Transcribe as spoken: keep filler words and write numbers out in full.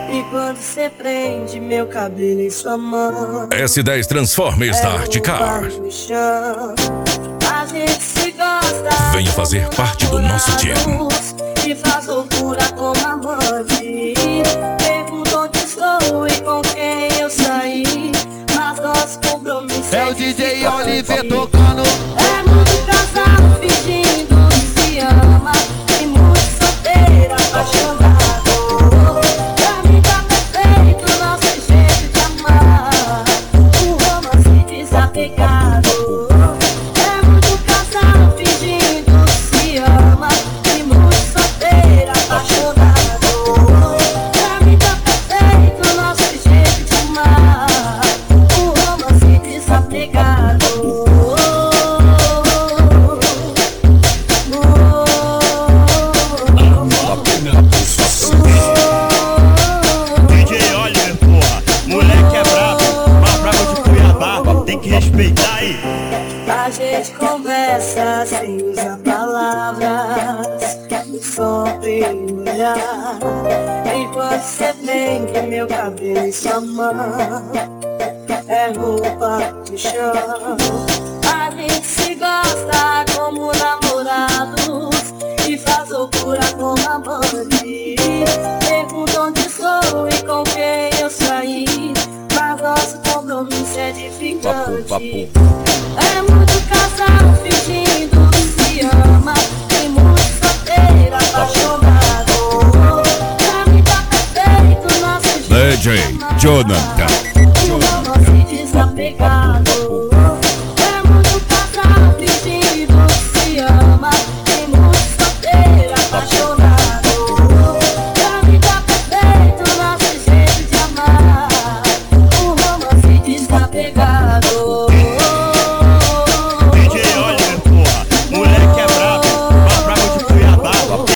E quando você prende meu cabelo em sua mão, S dez Transformers da Arte Car. A gente se gosta. Venha fazer parte do nosso time. E faz loucura como amante. Pergunto onde estou e com quem eu saí, mas nosso compromisso é o D J Oliver tocando. É muito casado fingindo que se ama, e muito solteiro apaixonado. Pra mim tá perfeito nosso jeito de amar, um romance desapegado. É muito casado fingindo que se ama, e muito solteiro apaixonado. Pra mim tá perfeito nosso jeito de amar, um romance desapegado. D J Oliver, porra, moleque é brabo, mais brabo de Cuiabá, tem que respeitar aí. A gente conversa sem usar palavras, só pelo olhar. Enquanto você prende meu cabelo em sua mão, é roupa de chão. A gente se gosta como namorados e faz loucura como amante. Pergunto onde estou e com quem eu saí, mas nosso compromisso é edificante. É muito casal fingindo que se ama, e muito solteiro apaixonado. Pra mim tá perfeito nosso jeito D J Jonathan. um romance desapegado.